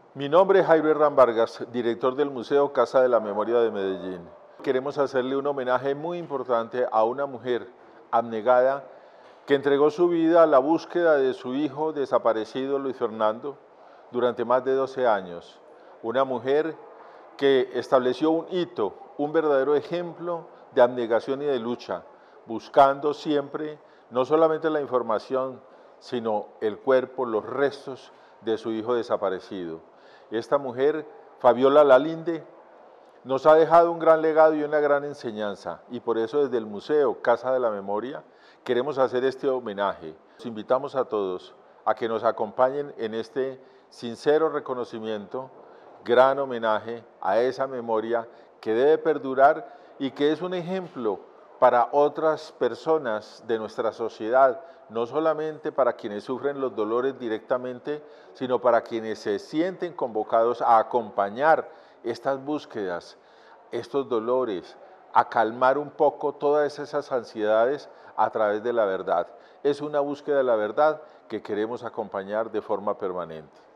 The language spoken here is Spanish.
Mi nombre es Jairo Herrán Vargas, director del Museo Casa de la Memoria de Medellín. Queremos hacerle un homenaje muy importante a una mujer abnegada que entregó su vida a la búsqueda de su hijo desaparecido, Luis Fernando, durante más de 12 años. Una mujer que estableció un hito, un verdadero ejemplo de abnegación y de lucha, buscando siempre no solamente la información, sino el cuerpo, los restos de su hijo desaparecido. Esta mujer, Fabiola Lalinde, nos ha dejado un gran legado y una gran enseñanza, y por eso desde el Museo Casa de la Memoria queremos hacer este homenaje. Los invitamos a todos a que nos acompañen en este sincero reconocimiento, gran homenaje a esa memoria que debe perdurar y que es un ejemplo para otras personas de nuestra sociedad, no solamente para quienes sufren los dolores directamente, sino para quienes se sienten convocados a acompañar estas búsquedas, estos dolores, a calmar un poco todas esas ansiedades a través de la verdad. Es una búsqueda de la verdad que queremos acompañar de forma permanente.